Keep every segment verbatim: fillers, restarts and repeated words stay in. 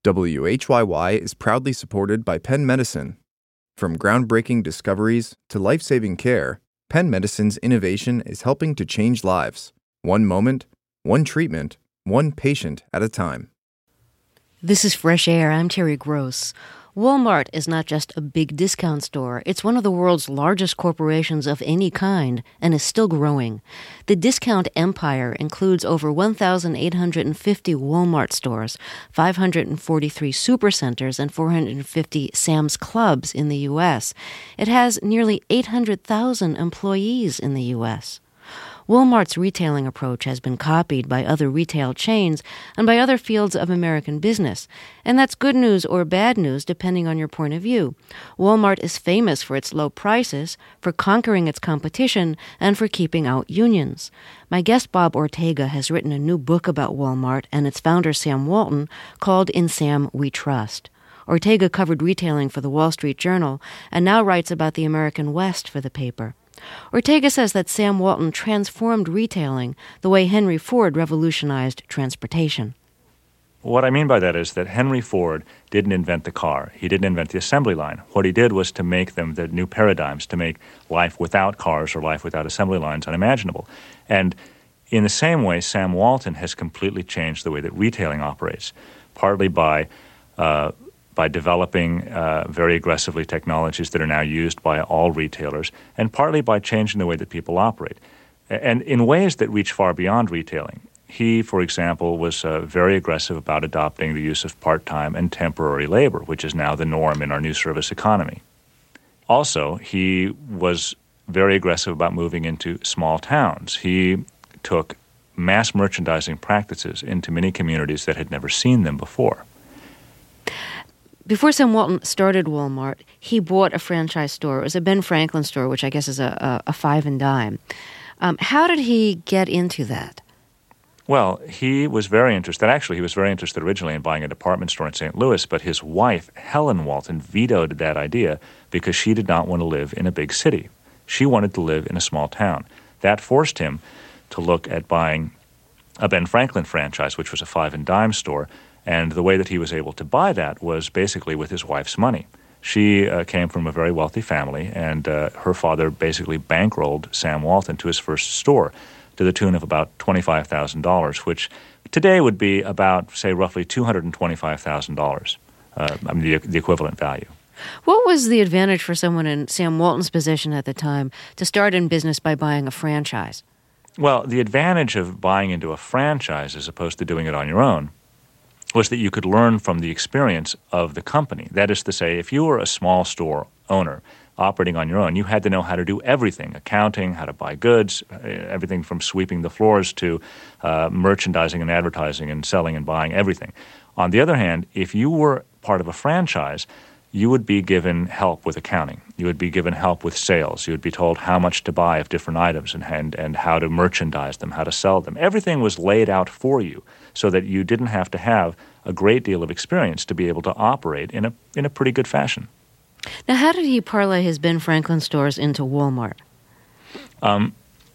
W H Y Y is proudly supported by Penn Medicine. From groundbreaking discoveries to life-saving care, Penn Medicine's innovation is helping to change lives, one moment, one treatment, one patient at a time. This is Fresh Air. I'm Terry Gross. Walmart is not just a big discount store. It's one of the world's largest corporations of any kind and is still growing. The discount empire includes over one thousand eight hundred fifty Walmart stores, five hundred forty-three supercenters, and four hundred fifty Sam's Clubs in the U S. It has nearly eight hundred thousand employees in the U S. Walmart's retailing approach has been copied by other retail chains and by other fields of American business. And that's good news or bad news depending on your point of view. Walmart is famous for its low prices, for conquering its competition, and for keeping out unions. My guest Bob Ortega has written a new book about Walmart and its founder Sam Walton called In Sam We Trust. Ortega covered retailing for the Wall Street Journal and now writes about the American West for the paper. Ortega says that Sam Walton transformed retailing the way Henry Ford revolutionized transportation. What I mean by that is that Henry Ford didn't invent the car. He didn't invent the assembly line. What he did was to make them the new paradigms, to make life without cars or life without assembly lines unimaginable. And in the same way, Sam Walton has completely changed the way that retailing operates, partly by uh, by developing uh, very aggressively technologies that are now used by all retailers, and partly by changing the way that people operate, and in ways that reach far beyond retailing. He, for example, was uh, very aggressive about adopting the use of part-time and temporary labor, which is now the norm in our new service economy. Also, he was very aggressive about moving into small towns. He took mass merchandising practices into many communities that had never seen them before. Before Sam Walton started Walmart, he bought a franchise store. It was a Ben Franklin store, which I guess is a, a, a five and dime. Um, how did he get into that? Well, he was very interested. Actually, he was very interested originally in buying a department store in Saint Louis, but his wife, Helen Walton, vetoed that idea because she did not want to live in a big city. She wanted to live in a small town. That forced him to look at buying a Ben Franklin franchise, which was a five and dime store. And the way that he was able to buy that was basically with his wife's money. She uh, came from a very wealthy family, and uh, her father basically bankrolled Sam Walton to his first store to the tune of about twenty-five thousand dollars, which today would be about, say, roughly two hundred twenty-five thousand dollars, uh, I mean, the, the equivalent value. What was the advantage for someone in Sam Walton's position at the time to start in business by buying a franchise? Well, the advantage of buying into a franchise as opposed to doing it on your own was that you could learn from the experience of the company. That is to say, if you were a small store owner operating on your own, you had to know how to do everything, accounting, how to buy goods, everything from sweeping the floors to uh, merchandising and advertising and selling and buying, everything. On the other hand, if you were part of a franchise, you would be given help with accounting. You would be given help with sales. You would be told how much to buy of different items and, and, and how to merchandise them, how to sell them. Everything was laid out for you so that you didn't have to have a great deal of experience to be able to operate in a in a pretty good fashion. Now, how did he parlay his Ben Franklin stores into Walmart? Um,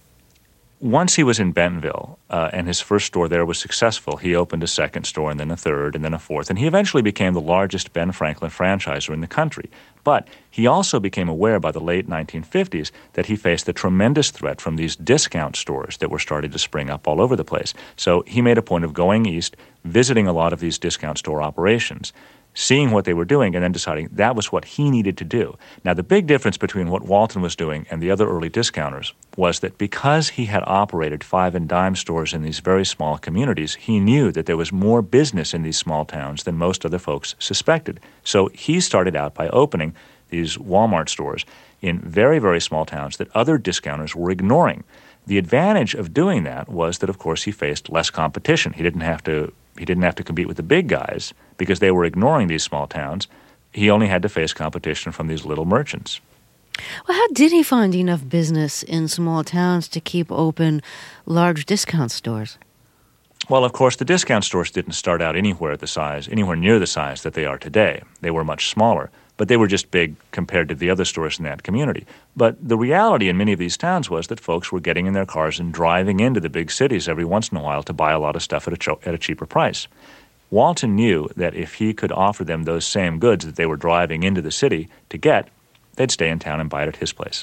once he was in Bentonville uh, and his first store there was successful, he opened a second store and then a third and then a fourth, and he eventually became the largest Ben Franklin franchisor in the country. But he also became aware by the late nineteen fifties that he faced a tremendous threat from these discount stores that were starting to spring up all over the place. So he made a point of going east, visiting a lot of these discount store operations, seeing what they were doing, and then deciding that was what he needed to do. Now, the big difference between what Walton was doing and the other early discounters was that because he had operated five and dime stores in these very small communities, he knew that there was more business in these small towns than most other folks suspected. So he started out by opening these Walmart stores in very, very small towns that other discounters were ignoring. The advantage of doing that was that, of course, he faced less competition. He didn't have to he didn't have to compete with the big guys because they were ignoring these small towns. He only had to face competition from these little merchants. Well, how did he find enough business in small towns to keep open large discount stores? Well, of course, the discount stores didn't start out anywhere at the size, anywhere near the size that they are today. They were much smaller, but they were just big compared to the other stores in that community. But the reality in many of these towns was that folks were getting in their cars and driving into the big cities every once in a while to buy a lot of stuff at a, cho- at a cheaper price. Walton knew that if he could offer them those same goods that they were driving into the city to get, they'd stay in town and buy it at his place.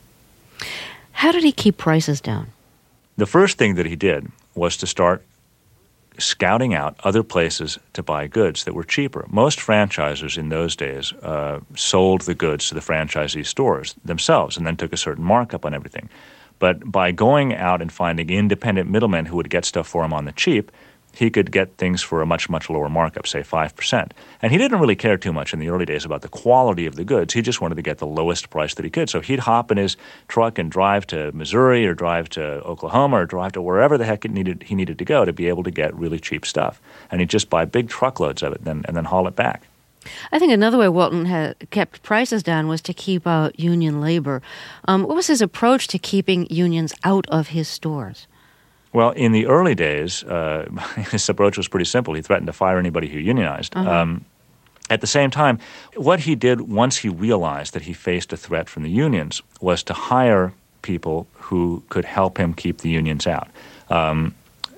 How did he keep prices down? The first thing that he did was to start scouting out other places to buy goods that were cheaper. Most franchisers in those days uh, sold the goods to the franchisee stores themselves and then took a certain markup on everything. But by going out and finding independent middlemen who would get stuff for him on the cheap, he could get things for a much, much lower markup, say five percent. And he didn't really care too much in the early days about the quality of the goods. He just wanted to get the lowest price that he could. So he'd hop in his truck and drive to Missouri or drive to Oklahoma or drive to wherever the heck it needed, he needed to go to be able to get really cheap stuff. And he'd just buy big truckloads of it and then, and then haul it back. I think another way Walton had kept prices down was to keep out union labor. Um, what was his approach to keeping unions out of his stores? Well, in the early days, uh, his approach was pretty simple. He threatened to fire anybody who unionized. Uh-huh. Um, at the same time, what he did once he realized that he faced a threat from the unions was to hire people who could help him keep the unions out. Um,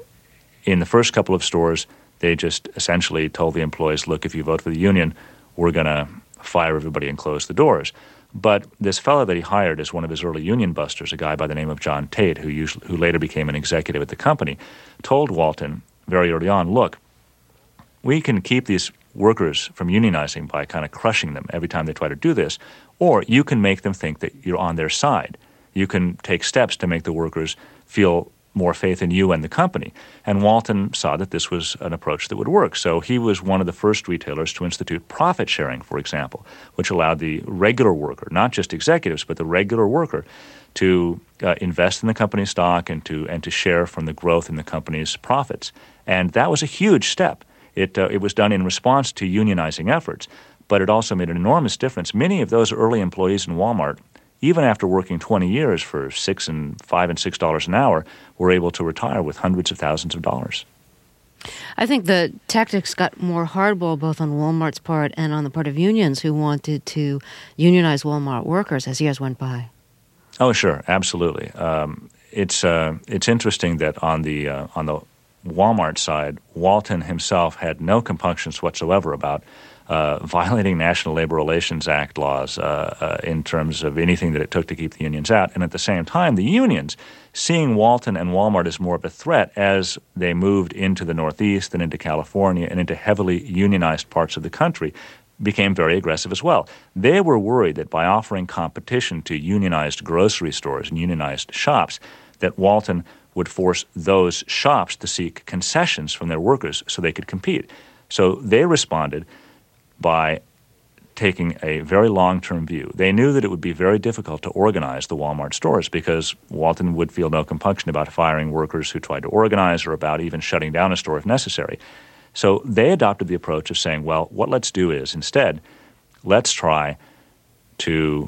in the first couple of stores, they just essentially told the employees, look, if you vote for the union, we're going to fire everybody and close the doors. But this fellow that he hired as one of his early union busters, a guy by the name of John Tate, who usually, who later became an executive at the company, told Walton very early on, look, we can keep these workers from unionizing by kind of crushing them every time they try to do this, or you can make them think that you're on their side. You can take steps to make the workers feel more faith in you and the company. And Walton saw that this was an approach that would work. So he was one of the first retailers to institute profit sharing, for example, which allowed the regular worker, not just executives, but the regular worker, to uh, invest in the company's stock and to and to share from the growth in the company's profits. And that was a huge step. It uh, it was done in response to unionizing efforts, but it also made an enormous difference. Many of those early employees in Walmart, even after working twenty years for six and five and six dollars an hour, were able to retire with hundreds of thousands of dollars. I think the tactics got more hardball both on Walmart's part and on the part of unions who wanted to unionize Walmart workers as years went by. Oh, sure, absolutely. Um, it's uh, it's interesting that on the uh, on the Walmart side, Walton himself had no compunctions whatsoever about Uh, violating National Labor Relations Act laws uh, uh, in terms of anything that it took to keep the unions out. And at the same time, the unions, seeing Walton and Walmart as more of a threat as they moved into the Northeast and into California and into heavily unionized parts of the country, became very aggressive as well. They were worried that by offering competition to unionized grocery stores and unionized shops, that Walton would force those shops to seek concessions from their workers so they could compete. So they responded by taking a very long-term view. They knew that it would be very difficult to organize the Walmart stores because Walton would feel no compunction about firing workers who tried to organize or about even shutting down a store if necessary. So they adopted the approach of saying, well, what let's do is instead, let's try to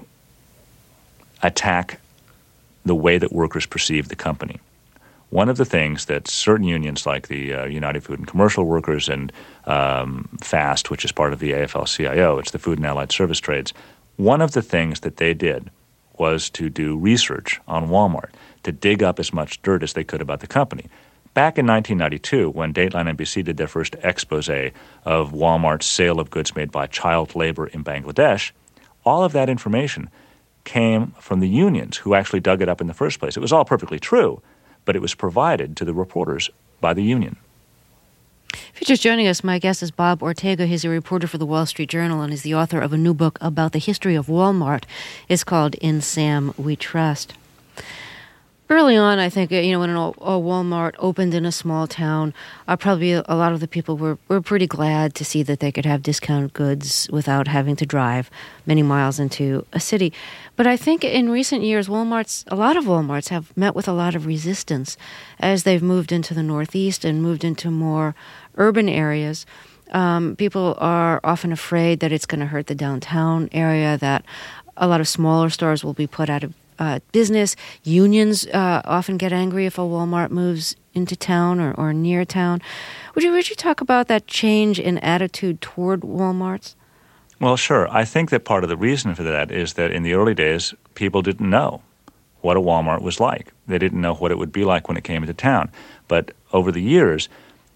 attack the way that workers perceive the company. One of the things that certain unions like the uh, United Food and Commercial Workers and um, FAST, which is part of the A F L C I O, it's the Food and Allied Service Trades, one of the things that they did was to do research on Walmart, to dig up as much dirt as they could about the company. Back in nineteen ninety-two, when Dateline N B C did their first expose of Walmart's sale of goods made by child labor in Bangladesh, all of that information came from the unions who actually dug it up in the first place. It was all perfectly true, but it was provided to the reporters by the union. If you're just joining us, my guest is Bob Ortega. He's a reporter for the Wall Street Journal and is the author of a new book about the history of Walmart. It's called In Sam We Trust. Early on, I think, you know, when a Walmart opened in a small town, uh, probably a lot of the people were, were pretty glad to see that they could have discount goods without having to drive many miles into a city. But I think in recent years, Walmarts, a lot of Walmarts have met with a lot of resistance as they've moved into the Northeast and moved into more urban areas. Um, people are often afraid that it's going to hurt the downtown area, that a lot of smaller stores will be put out of Uh, business. Unions uh, often get angry if a Walmart moves into town or, or near town. Would you, would you talk about that change in attitude toward Walmarts? Well, sure. I think that part of the reason for that is that in the early days, people didn't know what a Walmart was like. They didn't know what it would be like when it came into town. But over the years,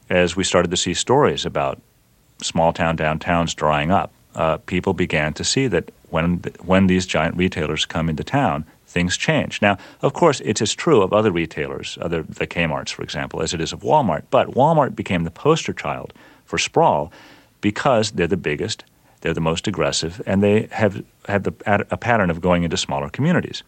as we started to see stories about small-town downtowns drying up, uh, people began to see that when when these giant retailers come into town, things change. Now, of course, it's as true of other retailers, other the Kmarts, for example, as it is of Walmart. But Walmart became the poster child for sprawl because they're the biggest, they're the most aggressive, and they have had the, a pattern of going into smaller communities.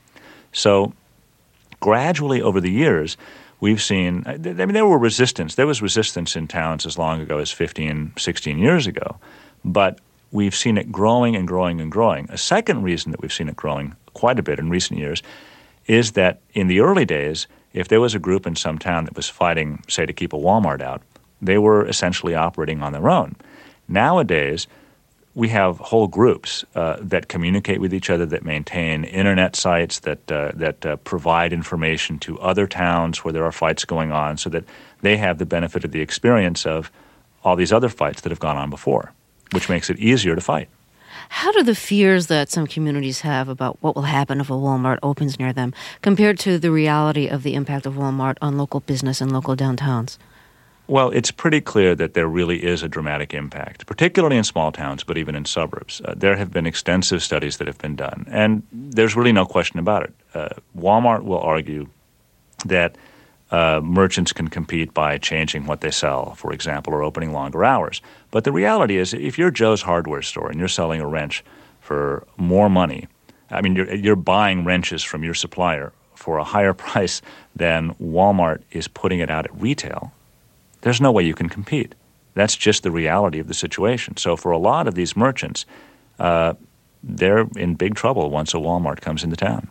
So gradually over the years, we've seen, I mean, there were resistance. There was resistance in towns as long ago as fifteen, sixteen years ago. But we've seen it growing and growing and growing. A second reason that we've seen it growing quite a bit in recent years is that in the early days, if there was a group in some town that was fighting, say, to keep a Walmart out, they were essentially operating on their own. Nowadays, we have whole groups uh, that communicate with each other, that maintain internet sites, that uh, that uh, provide information to other towns where there are fights going on, so that they have the benefit of the experience of all these other fights that have gone on before, which makes it easier to fight. How do the fears that some communities have about what will happen if a Walmart opens near them compared to the reality of the impact of Walmart on local business and local downtowns? Well, it's pretty clear that there really is a dramatic impact, particularly in small towns, but even in suburbs. Uh, there have been extensive studies that have been done, and there's really no question about it. Uh, Walmart will argue that uh, merchants can compete by changing what they sell, for example, or opening longer hours. But the reality is, if you're Joe's hardware store and you're selling a wrench for more money, I mean, you're, you're buying wrenches from your supplier for a higher price than Walmart is putting it out at retail, there's no way you can compete. That's just the reality of the situation. So for a lot of these merchants, uh, they're in big trouble once a Walmart comes into town.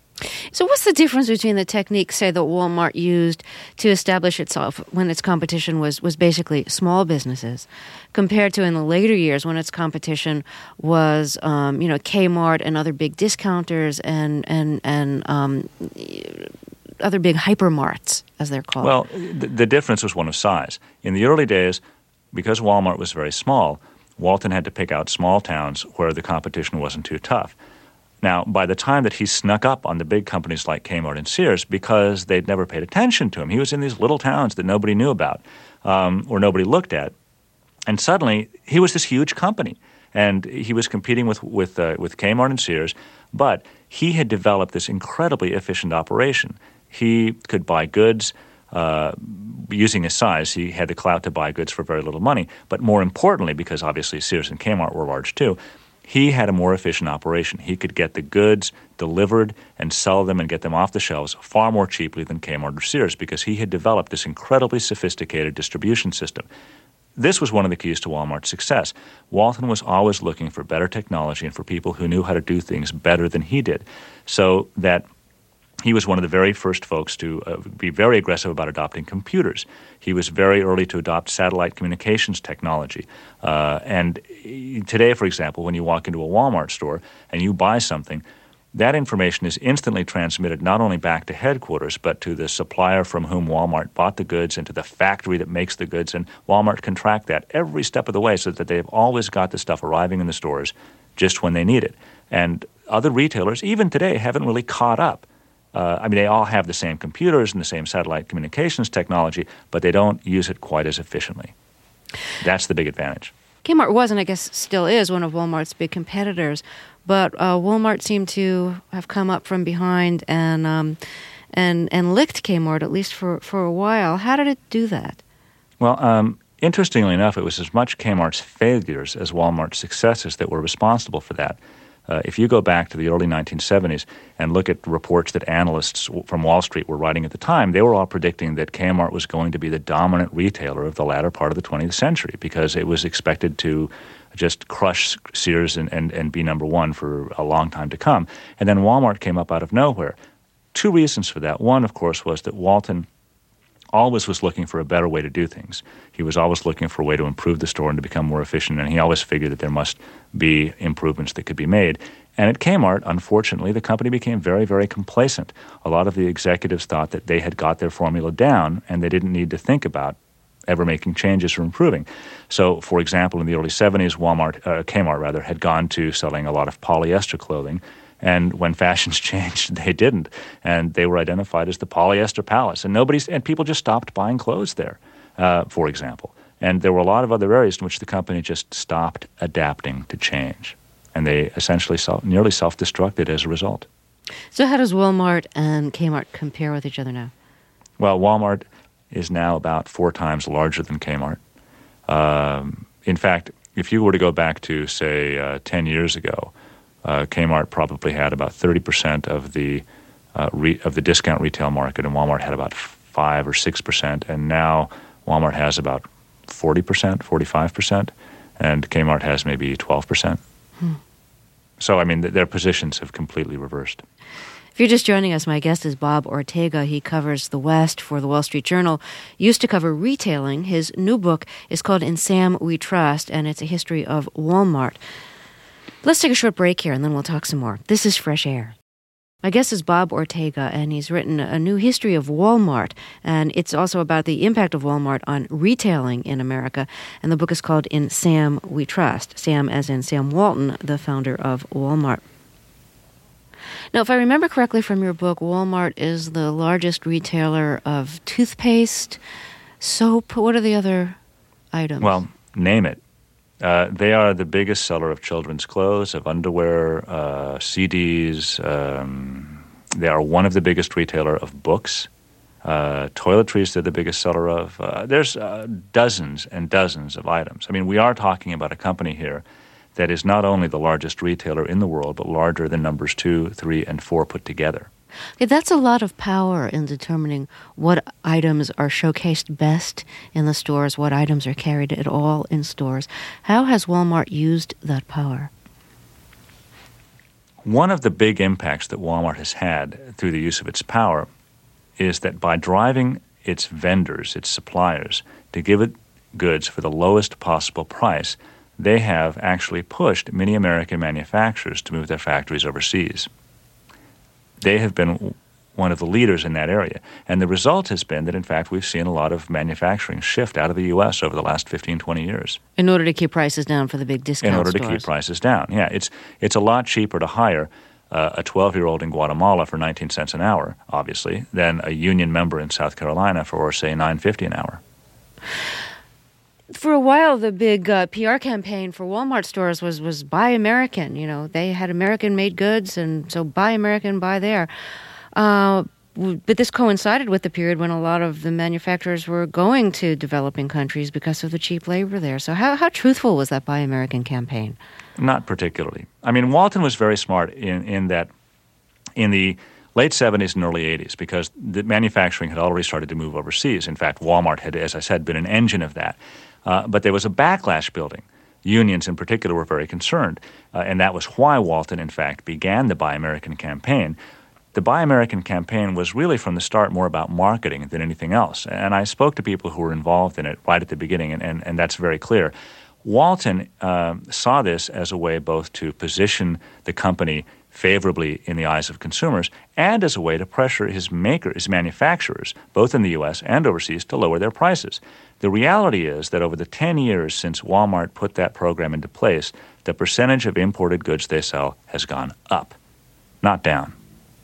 So what's the difference between the techniques, say, that Walmart used to establish itself when its competition was, was basically small businesses, compared to in the later years when its competition was, um, you know, Kmart and other big discounters and and and um, other big hypermarts, as they're called? Well, the, the difference was one of size. In the early days, because Walmart was very small, Walton had to pick out small towns where the competition wasn't too tough. Now, by the time that he snuck up on the big companies like Kmart and Sears, because they'd never paid attention to him, he was in these little towns that nobody knew about um, or nobody looked at, and suddenly he was this huge company, and he was competing with with uh, with Kmart and Sears, but he had developed this incredibly efficient operation. He could buy goods uh, using his size. He had the clout to buy goods for very little money, but more importantly, because obviously Sears and Kmart were large too, he had a more efficient operation. He could get the goods delivered and sell them and get them off the shelves far more cheaply than Kmart or Sears because he had developed this incredibly sophisticated distribution system. This was one of the keys to Walmart's success. Walton was always looking for better technology and for people who knew how to do things better than he did, so that he was one of the very first folks to uh, be very aggressive about adopting computers. He was very early to adopt satellite communications technology. Uh, and today, for example, when you walk into a Walmart store and you buy something, that information is instantly transmitted not only back to headquarters, but to the supplier from whom Walmart bought the goods and to the factory that makes the goods. And Walmart can track that every step of the way so that they've always got the stuff arriving in the stores just when they need it. And other retailers, even today, haven't really caught up. Uh, I mean, they all have the same computers and the same satellite communications technology, but they don't use it quite as efficiently. That's the big advantage. Kmart was, and I guess still is, one of Walmart's big competitors, but uh, Walmart seemed to have come up from behind and um, and and licked Kmart, at least for, for a while. How did it do that? Well, um, interestingly enough, it was as much Kmart's failures as Walmart's successes that were responsible for that. Uh, if you go back to the early nineteen seventies and look at reports that analysts from Wall Street were writing at the time, they were all predicting that Kmart was going to be the dominant retailer of the latter part of the twentieth century because it was expected to just crush Sears and, and, and be number one for a long time to come. And then Walmart came up out of nowhere. Two reasons for that. One, of course, was that Walton always was looking for a better way to do things. He was always looking for a way to improve the store and to become more efficient, and he always figured that there must be improvements that could be made. And at Kmart, unfortunately, the company became very, very complacent. A lot of the executives thought that they had got their formula down and they didn't need to think about ever making changes or improving. So, for example, in the early seventies, Walmart, uh, Kmart rather, had gone to selling a lot of polyester clothing. And when fashions changed, they didn't, and they were identified as the polyester palace. And nobody's and people just stopped buying clothes there. uh, for example. And there were a lot of other areas in which the company just stopped adapting to change. And they essentially self, nearly self-destructed as a result. So how does Walmart and Kmart compare with each other now? Well, Walmart is now about four times larger than Kmart. Um, in fact, if you were to go back to, say, uh, ten years ago, uh, Kmart probably had about thirty percent of the uh, re- of the discount retail market, and Walmart had about five or six percent, and now Walmart has about forty percent, forty-five percent, and Kmart has maybe twelve percent. Hmm. So, I mean, th- their positions have completely reversed. If you're just joining us, my guest is Bob Ortega. He covers the West for the Wall Street Journal, used to cover retailing. His new book is called In Sam We Trust, and it's a history of Walmart. Let's take a short break here, and then we'll talk some more. This is Fresh Air. My guest is Bob Ortega, and he's written a new history of Walmart, and it's also about the impact of Walmart on retailing in America, and the book is called In Sam We Trust. Sam as in Sam Walton, the founder of Walmart. Now, if I remember correctly from your book, Walmart is the largest retailer of toothpaste, soap. What are the other items? Well, name it. Uh, they are the biggest seller of children's clothes, of underwear, uh, C Ds. Um, they are one of the biggest retailer of books. Uh, toiletries they're the biggest seller of. Uh, there's uh, dozens and dozens of items. I mean, we are talking about a company here that is not only the largest retailer in the world, but larger than numbers two, three, and four put together. Okay, that's a lot of power in determining what items are showcased best in the stores, what items are carried at all in stores. How has Walmart used that power? One of the big impacts that Walmart has had through the use of its power is that by driving its vendors, its suppliers, to give it goods for the lowest possible price, they have actually pushed many American manufacturers to move their factories overseas. They have been one of the leaders in that area. And the result has been that, in fact, we've seen a lot of manufacturing shift out of the U S over the last fifteen, twenty years. In order to keep prices down for the big discount In order stores. to keep prices down, yeah. It's, it's a lot cheaper to hire uh, a twelve-year-old in Guatemala for nineteen cents an hour, obviously, than a union member in South Carolina for, say, nine fifty an hour. For a while, the big uh, P R campaign for Walmart stores was, was buy American. You know, they had American-made goods, and so buy American, buy there. Uh, but this coincided with the period when a lot of the manufacturers were going to developing countries because of the cheap labor there. So how, how truthful was that buy American campaign? Not particularly. I mean, Walton was very smart in, in that in the late seventies and early eighties, because the manufacturing had already started to move overseas. In fact, Walmart had, as I said, been an engine of that. Uh, but there was a backlash building. Unions in particular were very concerned, uh, and that was why Walton, in fact, began the Buy American campaign. The Buy American campaign was really from the start more about marketing than anything else, and I spoke to people who were involved in it right at the beginning, and, and, and that's very clear. Walton uh, saw this as a way both to position the company favorably in the eyes of consumers and as a way to pressure his makers, his manufacturers, both in the U S and overseas, to lower their prices. The reality is that over the ten years since Walmart put that program into place, the percentage of imported goods they sell has gone up, not down.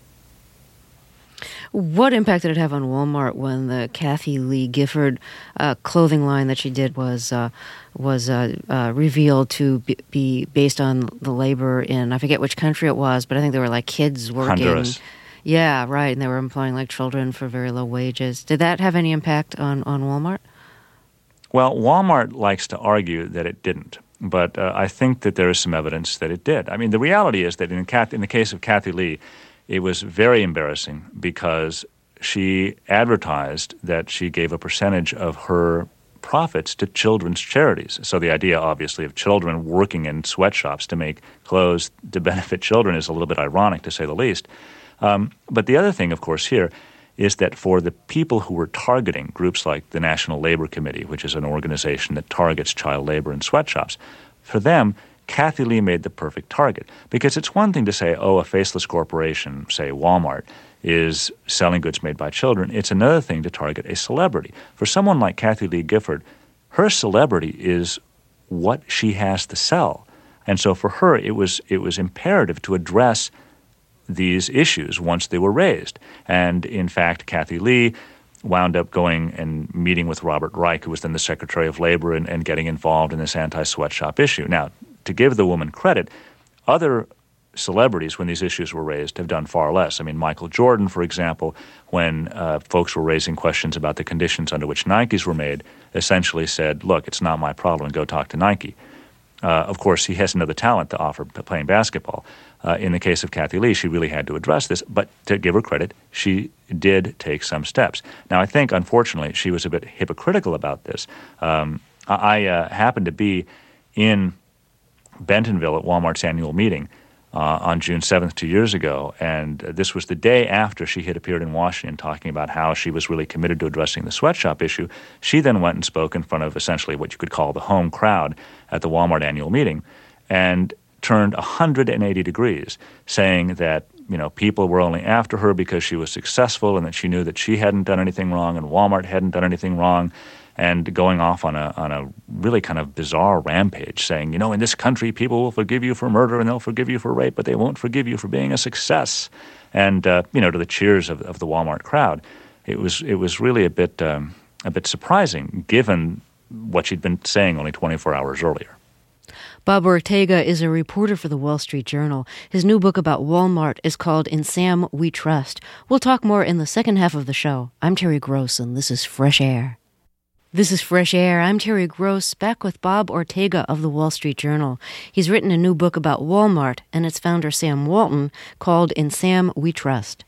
What impact did it have on Walmart when the Kathie Lee Gifford uh, clothing line that she did was uh, was uh, uh, revealed to be, be based on the labor in, I forget which country it was, but I think there were like kids working. Honduras. Yeah, right, and they were employing like children for very low wages. Did that have any impact on, on Walmart? Well, Walmart likes to argue that it didn't, but uh, I think that there is some evidence that it did. I mean, the reality is that in, Kath- in the case of Kathie Lee, it was very embarrassing because she advertised that she gave a percentage of her profits to children's charities. So the idea, obviously, of children working in sweatshops to make clothes to benefit children is a little bit ironic, to say the least. Um, but the other thing, of course, here is that for the people who were targeting groups like the National Labor Committee, which is an organization that targets child labor in sweatshops, for them, Kathie Lee made the perfect target. Because it's one thing to say, oh, a faceless corporation, say Walmart, is selling goods made by children. It's another thing to target a celebrity. For someone like Kathie Lee Gifford, her celebrity is what she has to sell. And so for her, it was it was imperative to address these issues once they were raised. And in fact, Kathie Lee wound up going and meeting with Robert Reich, who was then the Secretary of Labor, and, and getting involved in this anti-sweatshop issue. Now, to give the woman credit, other celebrities, when these issues were raised, have done far less. I mean, Michael Jordan, for example, when uh, folks were raising questions about the conditions under which Nikes were made, essentially said, look, it's not my problem, go talk to Nike. Uh, of course, he has another talent to offer playing basketball. Uh, in the case of Kathy Lee, she really had to address this, but to give her credit, she did take some steps. Now, I think, unfortunately, she was a bit hypocritical about this. Um, I uh, happened to be in Bentonville at Walmart's annual meeting uh, on June seventh two years ago, and this was the day after she had appeared in Washington talking about how she was really committed to addressing the sweatshop issue. She then went and spoke in front of essentially what you could call the home crowd at the Walmart annual meeting, and turned one hundred eighty degrees, saying that, you know, people were only after her because she was successful and that she knew that she hadn't done anything wrong and Walmart hadn't done anything wrong, and going off on a on a really kind of bizarre rampage, saying, you know, in this country, people will forgive you for murder and they'll forgive you for rape, but they won't forgive you for being a success. And, uh, you know, to the cheers of, of the Walmart crowd, it was it was really a bit um, a bit surprising, given what she'd been saying only twenty-four hours earlier. Bob Ortega is a reporter for the Wall Street Journal. His new book about Walmart is called In Sam We Trust. We'll talk more in the second half of the show. I'm Terry Gross, and this is Fresh Air. This is Fresh Air. I'm Terry Gross, back with Bob Ortega of the Wall Street Journal. He's written a new book about Walmart and its founder, Sam Walton, called In Sam We Trust.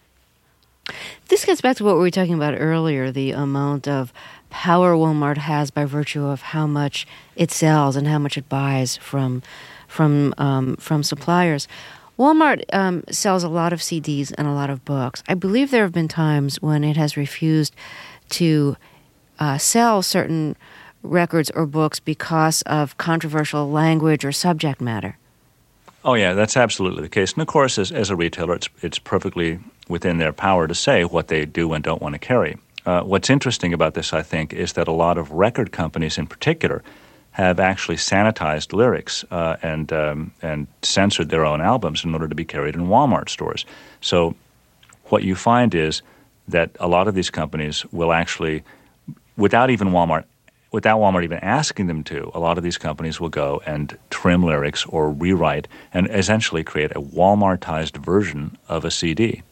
This gets back to what we were talking about earlier, the amount of power Walmart has by virtue of how much it sells and how much it buys from from um, from suppliers. Walmart um, sells a lot of C Ds and a lot of books. I believe there have been times when it has refused to uh, sell certain records or books because of controversial language or subject matter. Oh, yeah, that's absolutely the case. And, of course, as, as a retailer, it's it's perfectly within their power to say what they do and don't want to carry. Uh, what's interesting about this, I think, is that a lot of record companies in particular have actually sanitized lyrics uh, and um, and censored their own albums in order to be carried in Walmart stores. So what you find is that a lot of these companies will actually, without even Walmart, without Walmart even asking them to, a lot of these companies will go and trim lyrics or rewrite and essentially create a Walmartized version of a C D,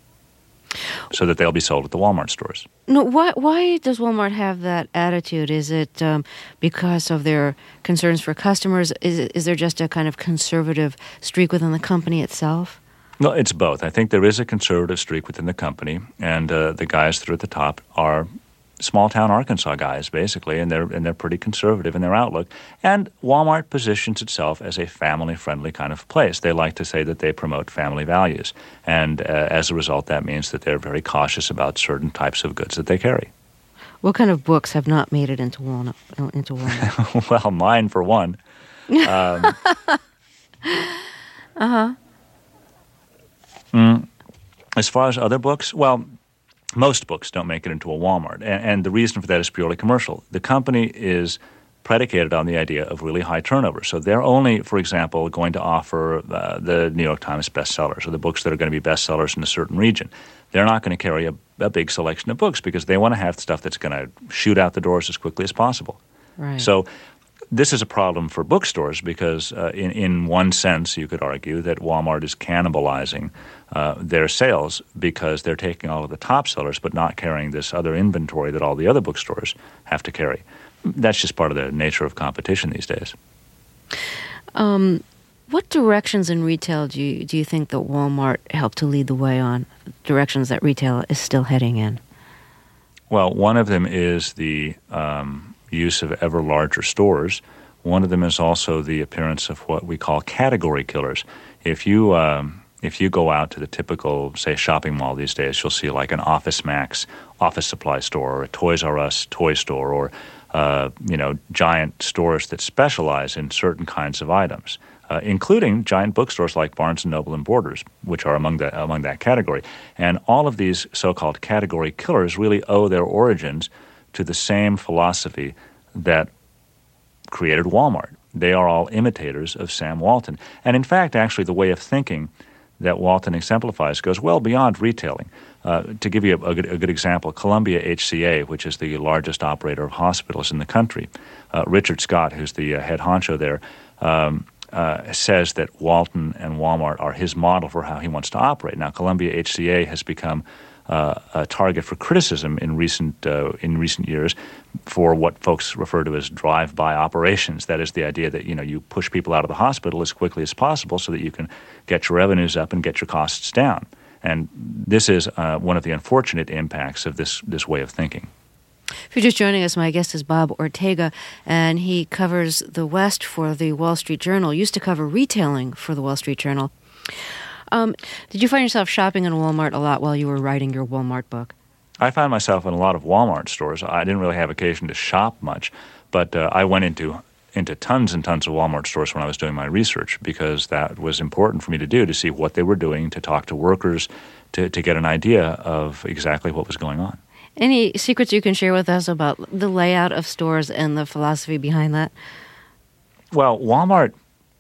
so that they'll be sold at the Walmart stores. No, why why does Walmart have that attitude? Is it um, because of their concerns for customers? Is it, is there just a kind of conservative streak within the company itself? No, it's both. I think there is a conservative streak within the company, and uh, the guys that are at the top are small-town Arkansas guys, basically, and they're and they're pretty conservative in their outlook. And Walmart positions itself as a family-friendly kind of place. They like to say that they promote family values, and uh, as a result, that means that they're very cautious about certain types of goods that they carry. What kind of books have not made it into Walmart? Into Walmart? Well, mine for one. Um, uh-huh. Mm, as far as other books, well, most books don't make it into a Walmart, and, and the reason for that is purely commercial. The company is predicated on the idea of really high turnover. So they're only, for example, going to offer uh, the New York Times bestsellers or the books that are going to be bestsellers in a certain region. They're not going to carry a, a big selection of books because they want to have stuff that's going to shoot out the doors as quickly as possible. Right. So this is a problem for bookstores because uh, in, in one sense you could argue that Walmart is cannibalizing uh, their sales because they're taking all of the top sellers but not carrying this other inventory that all the other bookstores have to carry. That's just part of the nature of competition these days. Um, what directions in retail do you, do you think that Walmart helped to lead the way on, directions that retail is still heading in? Well, one of them is the um, use of ever larger stores. One of them is also the appearance of what we call category killers. If you um, if you go out to the typical, say, shopping mall these days, you'll see like an Office Max office supply store or a Toys R Us toy store or uh, you know, giant stores that specialize in certain kinds of items, uh, including giant bookstores like Barnes and Noble and Borders, which are among the among that category. And all of these so-called category killers really owe their origins to the same philosophy that created Walmart. They are all imitators of Sam Walton. And in fact, actually, the way of thinking that Walton exemplifies goes well beyond retailing. Uh, to give you a, a, good, a good example, Columbia H C A, which is the largest operator of hospitals in the country, uh, Richard Scott, who's the uh, head honcho there, um, uh, says that Walton and Walmart are his model for how he wants to operate. Now, Columbia H C A has become uh, a target for criticism in recent uh, in recent years for what folks refer to as drive-by operations. That is the idea that, you know, you push people out of the hospital as quickly as possible so that you can get your revenues up and get your costs down. And this is uh, one of the unfortunate impacts of this this way of thinking. If you're just joining us, my guest is Bob Ortega, and he covers the West for the Wall Street Journal. Used to cover retailing for the Wall Street Journal. Um, did you find yourself shopping in Walmart a lot while you were writing your Walmart book? I found myself in a lot of Walmart stores. I didn't really have occasion to shop much, but uh, I went into into tons and tons of Walmart stores when I was doing my research, because that was important for me to do, to see what they were doing, to talk to workers, to, to get an idea of exactly what was going on. Any secrets you can share with us about the layout of stores and the philosophy behind that? Well, Walmart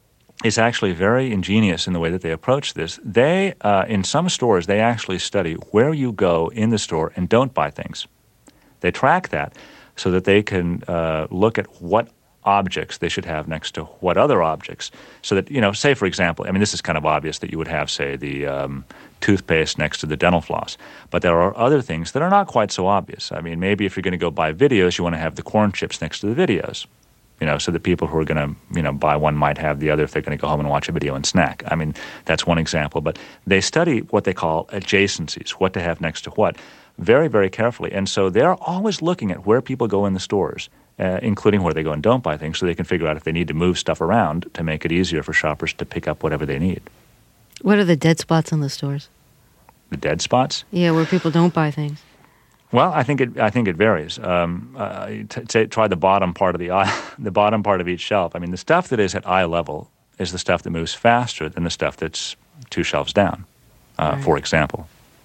is actually very ingenious in the way that they approach this. They, uh, in some stores, they actually study where you go in the store and don't buy things. They track that so that they can uh, look at what objects they should have next to what other objects, so that, you know, say, for example, I mean, this is kind of obvious that you would have, say, the um, toothpaste next to the dental floss, but there are other things that are not quite so obvious. I mean, maybe if you're going to go buy videos, you want to have the corn chips next to the videos, you know, so that people who are going to, you know, buy one might have the other if they're going to go home and watch a video and snack. I mean, that's one example, but they study what they call adjacencies, what to have next to what, very, very carefully, and so they're always looking at where people go in the stores, Uh, including where they go and don't buy things, so they can figure out if they need to move stuff around to make it easier for shoppers to pick up whatever they need. What are the dead spots in the stores? The dead spots? Yeah, where people don't buy things. Well, I think it. I think it varies. Um, uh, t- t- try the bottom part of the aisle, the bottom part of each shelf. I mean, the stuff that is at eye level is the stuff that moves faster than the stuff that's two shelves down. Uh, right. For example.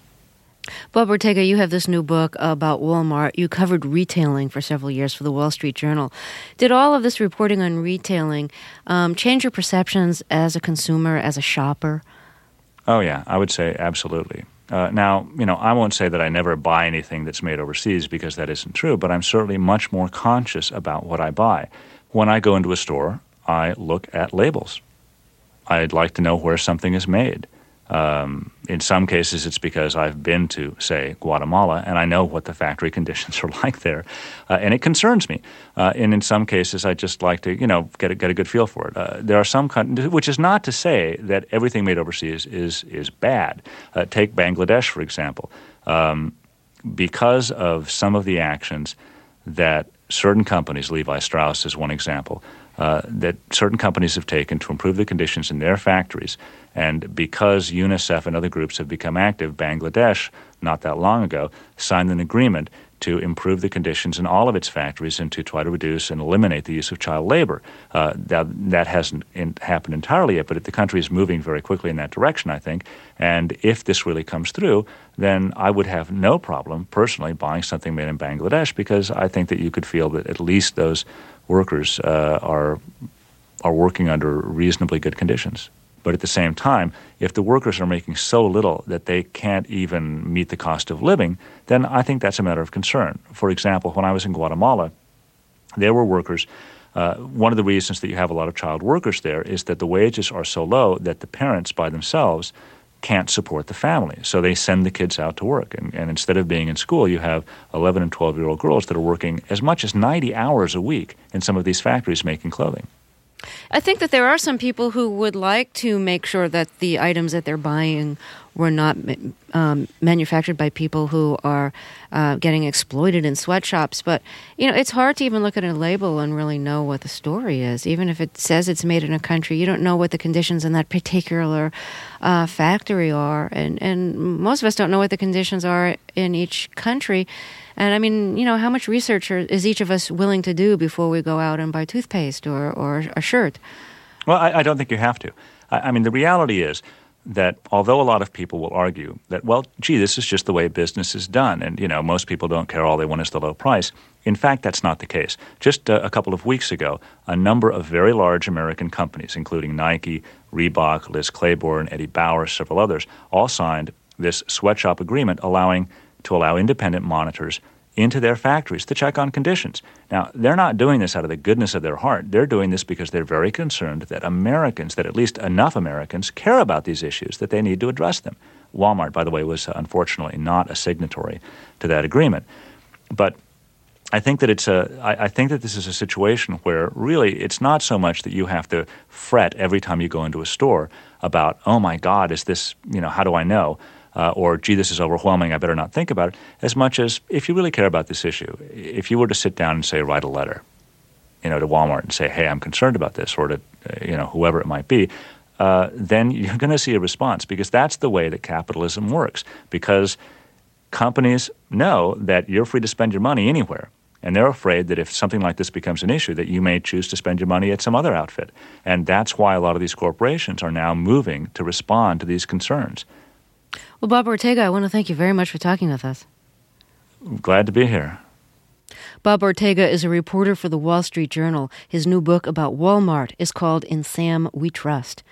Bob Ortega, you have this new book about Walmart. You covered retailing for several years for the Wall Street Journal. Did all of this reporting on retailing um, change your perceptions as a consumer, as a shopper? Oh, yeah, I would say absolutely. Uh, now, you know, I won't say that I never buy anything that's made overseas, because that isn't true, but I'm certainly much more conscious about what I buy. When I go into a store, I look at labels. I'd like to know where something is made. Um, in some cases, it's because I've been to, say, Guatemala, and I know what the factory conditions are like there, uh, and it concerns me. Uh, and in some cases, I just like to, you know, get a, get a good feel for it. Uh, there are some countries, which is not to say that everything made overseas is is bad. Uh, take Bangladesh, for example. Um, because of some of the actions that certain companies, Levi Strauss is one example, uh, that certain companies have taken to improve the conditions in their factories. And because UNICEF and other groups have become active, Bangladesh, not that long ago, signed an agreement to improve the conditions in all of its factories and to try to reduce and eliminate the use of child labor. Uh, that, that hasn't in, happened entirely yet, but the country is moving very quickly in that direction, I think. And if this really comes through, then I would have no problem personally buying something made in Bangladesh, because I think that you could feel that at least those workers uh, are are working under reasonably good conditions. But at the same time, if the workers are making so little that they can't even meet the cost of living, then I think that's a matter of concern. For example, when I was in Guatemala, there were workers. Uh, one of the reasons that you have a lot of child workers there is that the wages are so low that the parents by themselves can't support the family. So they send the kids out to work. And, and instead of being in school, you have eleven and twelve-year-old girls that are working as much as ninety hours a week in some of these factories making clothing. I think that there are some people who would like to make sure that the items that they're buying were not um, manufactured by people who are uh, getting exploited in sweatshops. But, you know, it's hard to even look at a label and really know what the story is. Even if it says it's made in a country, you don't know what the conditions in that particular uh, factory are. And, and most of us don't know what the conditions are in each country. And, I mean, you know, how much research are, is each of us willing to do before we go out and buy toothpaste or, or a shirt? Well, I, I don't think you have to. I, I mean, the reality is that although a lot of people will argue that, well, gee, this is just the way business is done, and, you know, most people don't care, all they want is the low price. In fact, that's not the case. Just uh, a couple of weeks ago, a number of very large American companies, including Nike, Reebok, Liz Claiborne, Eddie Bauer, several others, all signed this sweatshop agreement allowing to allow independent monitors into their factories to check on conditions. Now, they're not doing this out of the goodness of their heart. They're doing this because they're very concerned that Americans, that at least enough Americans, care about these issues, that they need to address them. Walmart, by the way, was uh, unfortunately not a signatory to that agreement. But I think that it's a. I, I think that this is a situation where really it's not so much that you have to fret every time you go into a store about, oh my God, is this, you know, how do I know? Uh, or, gee, this is overwhelming, I better not think about it, as much as if you really care about this issue, if you were to sit down and say, write a letter, you know, to Walmart and say, hey, I'm concerned about this, or to, uh, you know, whoever it might be, uh, then you're going to see a response, because that's the way that capitalism works, because companies know that you're free to spend your money anywhere. And they're afraid that if something like this becomes an issue, that you may choose to spend your money at some other outfit. And that's why a lot of these corporations are now moving to respond to these concerns. Well, Bob Ortega, I want to thank you very much for talking with us. Glad to be here. Bob Ortega is a reporter for the Wall Street Journal. His new book about Walmart is called In Sam We Trust.